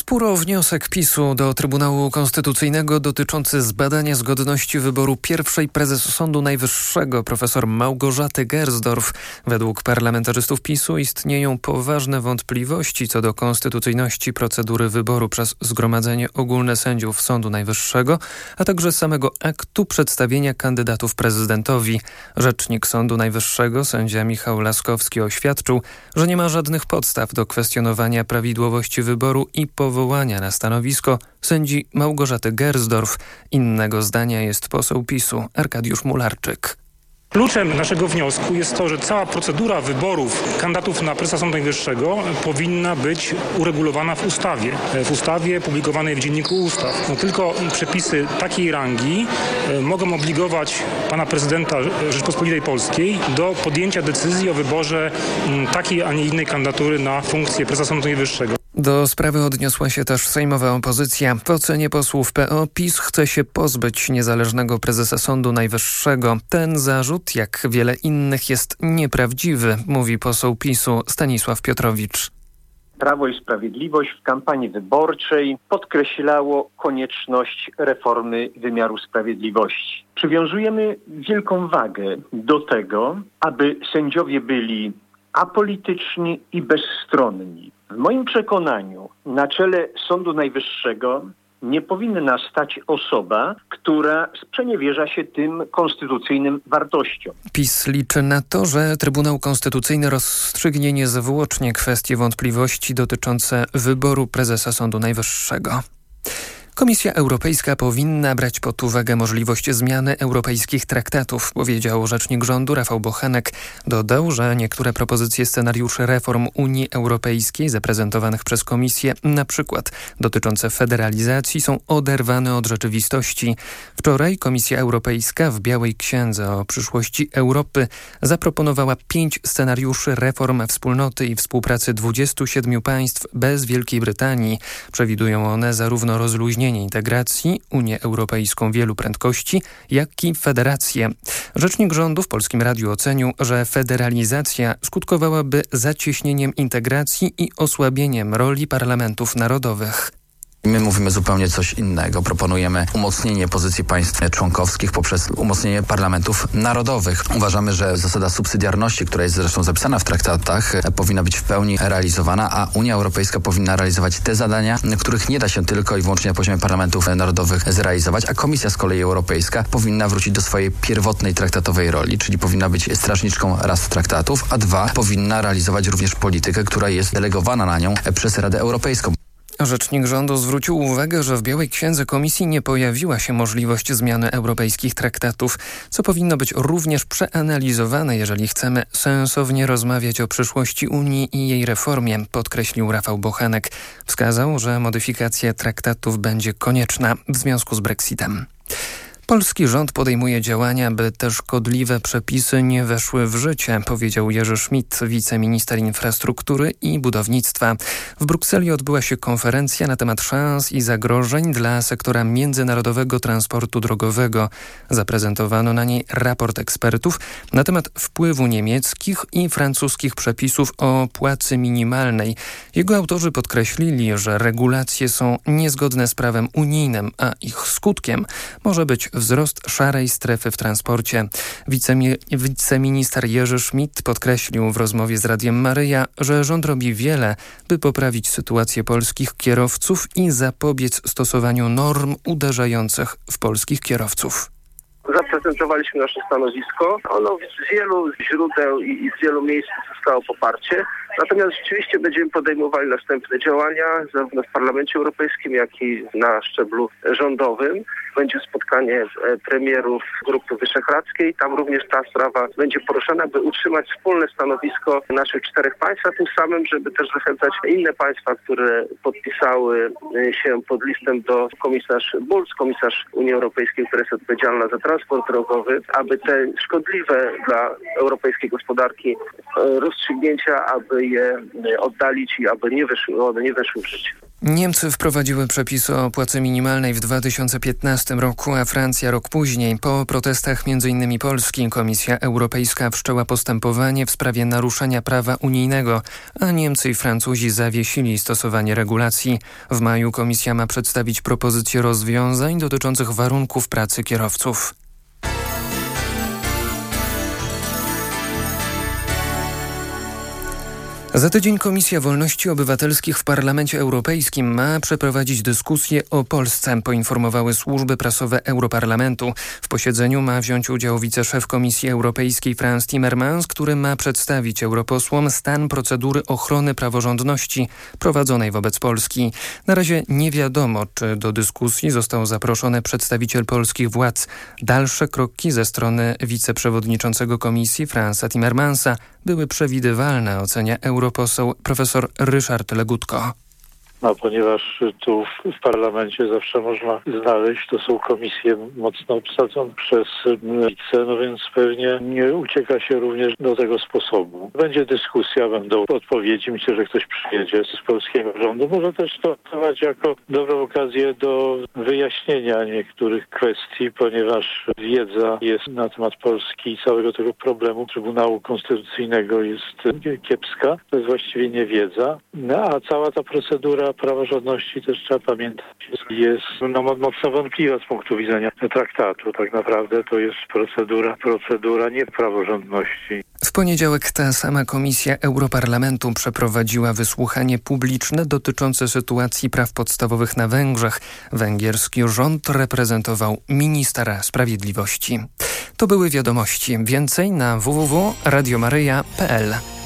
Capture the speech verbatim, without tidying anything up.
Spór o wniosek PiSu do Trybunału Konstytucyjnego dotyczący zbadania zgodności wyboru pierwszej prezes Sądu Najwyższego profesor Małgorzaty Gersdorf. Według parlamentarzystów PiSu istnieją poważne wątpliwości co do konstytucyjności procedury wyboru przez Zgromadzenie Ogólne Sędziów Sądu Najwyższego, a także samego aktu przedstawienia kandydatów prezydentowi. Rzecznik Sądu Najwyższego, sędzia Michał Laskowski, oświadczył, że nie ma żadnych podstaw do kwestionowania prawidłowości wyboru i powołania na stanowisko sędzi Małgorzaty Gersdorf. Innego zdania jest poseł PiSu Arkadiusz Mularczyk. Kluczem naszego wniosku jest to, że cała procedura wyborów kandydatów na prezesa Sądu Najwyższego powinna być uregulowana w ustawie. W ustawie publikowanej w Dzienniku Ustaw. No, tylko przepisy takiej rangi mogą obligować pana prezydenta Rzeczypospolitej Polskiej do podjęcia decyzji o wyborze takiej, a nie innej kandydatury na funkcję prezesa Sądu Najwyższego. Do sprawy odniosła się też sejmowa opozycja. W ocenie posłów P O PiS chce się pozbyć niezależnego prezesa Sądu Najwyższego. Ten zarzut, jak wiele innych, jest nieprawdziwy, mówi poseł PiSu Stanisław Piotrowicz. Prawo i Sprawiedliwość w kampanii wyborczej podkreślało konieczność reformy wymiaru sprawiedliwości. Przywiązujemy wielką wagę do tego, aby sędziowie byli apolityczni i bezstronni. W moim przekonaniu na czele Sądu Najwyższego nie powinna stać osoba, która sprzeniewierza się tym konstytucyjnym wartościom. PiS liczy na to, że Trybunał Konstytucyjny rozstrzygnie niezwłocznie kwestie wątpliwości dotyczące wyboru prezesa Sądu Najwyższego. Komisja Europejska powinna brać pod uwagę możliwość zmiany europejskich traktatów, powiedział rzecznik rządu Rafał Bochenek. Dodał, że niektóre propozycje scenariuszy reform Unii Europejskiej zaprezentowanych przez Komisję, na przykład dotyczące federalizacji, są oderwane od rzeczywistości. Wczoraj Komisja Europejska w Białej Księdze o przyszłości Europy zaproponowała pięć scenariuszy reform wspólnoty i współpracy dwudziestu siedmiu państw bez Wielkiej Brytanii. Przewidują one zarówno rozluźnienie integracji, Unię Europejską wielu prędkości, jak i federację. Rzecznik rządu w Polskim Radiu ocenił, że federalizacja skutkowałaby zacieśnieniem integracji i osłabieniem roli parlamentów narodowych. My mówimy zupełnie coś innego. Proponujemy umocnienie pozycji państw członkowskich poprzez umocnienie parlamentów narodowych. Uważamy, że zasada subsydiarności, która jest zresztą zapisana w traktatach, powinna być w pełni realizowana, a Unia Europejska powinna realizować te zadania, których nie da się tylko i wyłącznie na poziomie parlamentów narodowych zrealizować, a Komisja z kolei Europejska powinna wrócić do swojej pierwotnej traktatowej roli, czyli powinna być strażniczką raz traktatów, a dwa, powinna realizować również politykę, która jest delegowana na nią przez Radę Europejską. Rzecznik rządu zwrócił uwagę, że w Białej Księdze Komisji nie pojawiła się możliwość zmiany europejskich traktatów, co powinno być również przeanalizowane, jeżeli chcemy sensownie rozmawiać o przyszłości Unii i jej reformie, podkreślił Rafał Bochenek. Wskazał, że modyfikacja traktatów będzie konieczna w związku z Brexitem. Polski rząd podejmuje działania, by te szkodliwe przepisy nie weszły w życie, powiedział Jerzy Schmidt, wiceminister infrastruktury i budownictwa. W Brukseli odbyła się konferencja na temat szans i zagrożeń dla sektora międzynarodowego transportu drogowego. Zaprezentowano na niej raport ekspertów na temat wpływu niemieckich i francuskich przepisów o płacy minimalnej. Jego autorzy podkreślili, że regulacje są niezgodne z prawem unijnym, a ich skutkiem może być wzrost szarej strefy w transporcie. Wicemi- wiceminister Jerzy Schmidt podkreślił w rozmowie z Radiem Maryja, że rząd robi wiele, by poprawić sytuację polskich kierowców i zapobiec stosowaniu norm uderzających w polskich kierowców. Zaprezentowaliśmy nasze stanowisko. Ono z wielu źródeł i z wielu miejsc zostało poparcie. Natomiast rzeczywiście będziemy podejmowali następne działania, zarówno w Parlamencie Europejskim, jak i na szczeblu rządowym. Będzie spotkanie premierów Grupy Wyszehradzkiej. Tam również ta sprawa będzie poruszana, by utrzymać wspólne stanowisko naszych czterech państw, a tym samym, żeby też zachęcać inne państwa, które podpisały się pod listem do komisarz Bulc, komisarz Unii Europejskiej, która jest odpowiedzialna za transport drogowy, aby te szkodliwe dla europejskiej gospodarki rozstrzygnięcia, aby je oddalić i aby nie weszły, one nie weszły w życie. Niemcy wprowadziły przepisy o płacy minimalnej w dwa tysiące piętnastym roku, a Francja rok później. Po protestach między innymi Polski Komisja Europejska wszczęła postępowanie w sprawie naruszenia prawa unijnego, a Niemcy i Francuzi zawiesili stosowanie regulacji. W maju Komisja ma przedstawić propozycje rozwiązań dotyczących warunków pracy kierowców. Za tydzień Komisja Wolności Obywatelskich w Parlamencie Europejskim ma przeprowadzić dyskusję o Polsce, poinformowały służby prasowe Europarlamentu. W posiedzeniu ma wziąć udział wiceszef Komisji Europejskiej Frans Timmermans, który ma przedstawić europosłom stan procedury ochrony praworządności prowadzonej wobec Polski. Na razie nie wiadomo, czy do dyskusji został zaproszony przedstawiciel polskich władz. Dalsze kroki ze strony wiceprzewodniczącego Komisji Fransa Timmermansa były przewidywalne, ocenia europoseł profesor Ryszard Legutko. No, ponieważ tu w, w parlamencie zawsze można znaleźć, to są komisje mocno obsadzone przez lewicę, no więc pewnie nie ucieka się również do tego sposobu. Będzie dyskusja, będą odpowiedzi, myślę, że ktoś przyjedzie z polskiego rządu. Może też to traktować jako dobrą okazję do wyjaśnienia niektórych kwestii, ponieważ wiedza jest na temat Polski i całego tego problemu Trybunału Konstytucyjnego jest kiepska. To jest właściwie niewiedza, no, a cała ta procedura praworządności też trzeba pamiętać, jest no, mocno wątpliwa z punktu widzenia traktatu. Tak naprawdę to jest procedura, procedura nie praworządności. W poniedziałek ta sama Komisja Europarlamentu przeprowadziła wysłuchanie publiczne dotyczące sytuacji praw podstawowych na Węgrzech. Węgierski rząd reprezentował minister sprawiedliwości. To były wiadomości. Więcej na w w w kropka radio maryja kropka p l.